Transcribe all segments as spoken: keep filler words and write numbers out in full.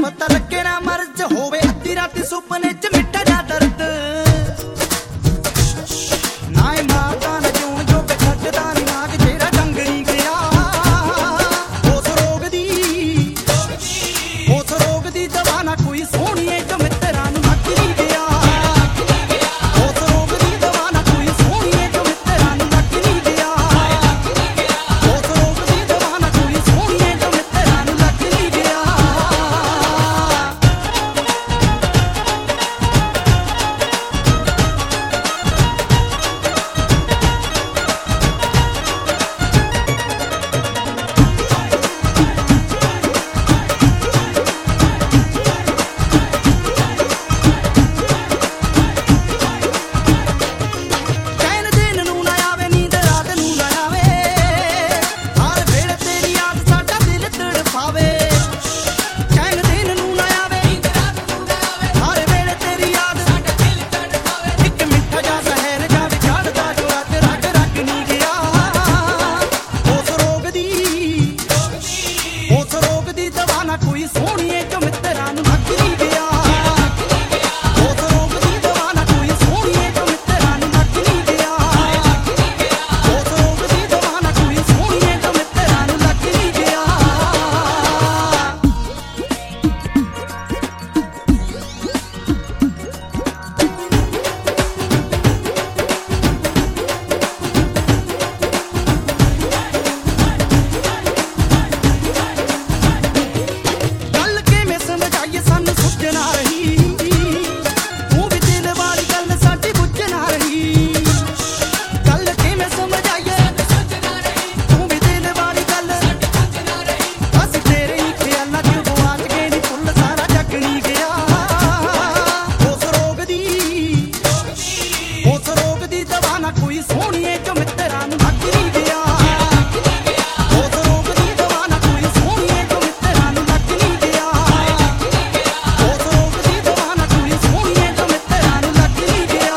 पता लगे ना मर्ज होवे अद्धी राती सुपने च मिठा जा दर्द ना माता न जून जो छड्डदा नी नाग तेरा डंगरी गया उस रोग दी उस रोग दी दवा ना कोई सोहणीए जो मित्तरां नूं मच नहीं गया उस रोग दी दवा ना कोई सोहणीए जो मित्तरां नूं मच नहीं गया उस रोग दी दवा ना कोई सोहणीए जो मित्तरां नूं लग नहीं गया। कोई सोहणीए जो मित्तरां नूं मच नहीं गया उस रोग दी दवा ना कोई सोहणीए जो मित्तरां नूं मच नहीं गया उस रोग दी दवा ना कोई सोहणीए जो मित्तरां नूं लग नहीं गया। कोई सोहणीए जो मित्तरां नूं मच नहीं गया उस रोग दी दवा ना कोई सोहणीए जो मित्तरां नूं मच नहीं गया उस रोग दी दवा ना कोई सोहणीए जो मित्तरां नूं लग नहीं गया।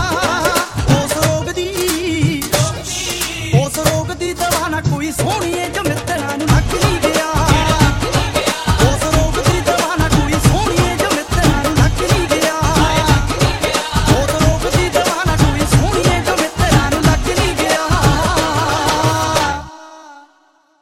कोई सोहणीए